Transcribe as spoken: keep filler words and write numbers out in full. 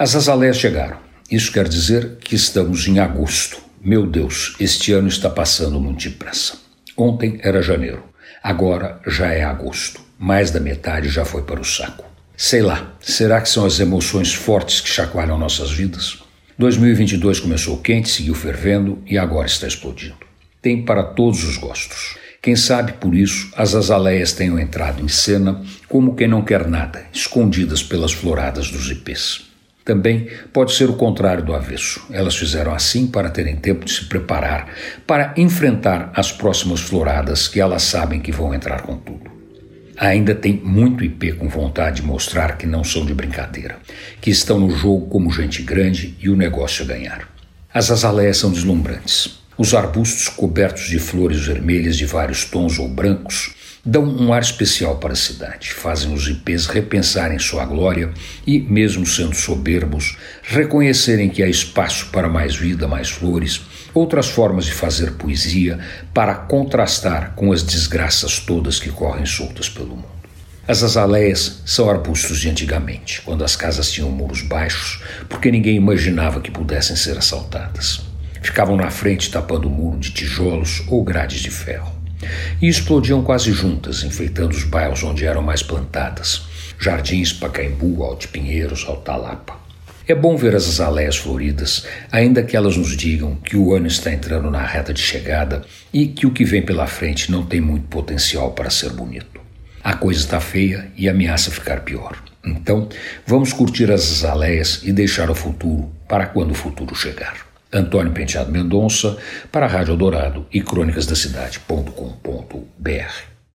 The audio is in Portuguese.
As azaleias chegaram. Isso quer dizer que estamos em agosto. Meu Deus, este ano está passando muito depressa. Ontem era janeiro. Agora já é agosto. Mais da metade já foi para o saco. Sei lá, será que são as emoções fortes que chacoalham nossas vidas? dois mil e vinte e dois começou quente, seguiu fervendo e agora está explodindo. Tem para todos os gostos. Quem sabe, por isso, as azaleias tenham entrado em cena como quem não quer nada, escondidas pelas floradas dos ipês. Também pode ser o contrário do avesso. Elas fizeram assim para terem tempo de se preparar para enfrentar as próximas floradas que elas sabem que vão entrar com tudo. Ainda tem muito ipê com vontade de mostrar que não são de brincadeira, que estão no jogo como gente grande e o negócio é ganhar. As azaleias são deslumbrantes. Os arbustos cobertos de flores vermelhas de vários tons ou brancos dão um ar especial para a cidade, fazem os ipês repensarem sua glória e, mesmo sendo soberbos, reconhecerem que há espaço para mais vida, mais flores, outras formas de fazer poesia para contrastar com as desgraças todas que correm soltas pelo mundo. As azaleias são arbustos de antigamente, quando as casas tinham muros baixos, porque ninguém imaginava que pudessem ser assaltadas. Ficavam na frente tapando o muro de tijolos ou grades de ferro. E explodiam quase juntas, enfeitando os bairros onde eram mais plantadas. Jardins, Pacaembu, Alto Pinheiros, Altalapa. É bom ver as azaleias floridas, ainda que elas nos digam que o ano está entrando na reta de chegada e que o que vem pela frente não tem muito potencial para ser bonito. A coisa está feia e ameaça ficar pior. Então, vamos curtir as azaleias e deixar o futuro para quando o futuro chegar. Antônio Penteado Mendonça, para a Rádio Eldorado e crônicas da cidade ponto com ponto br.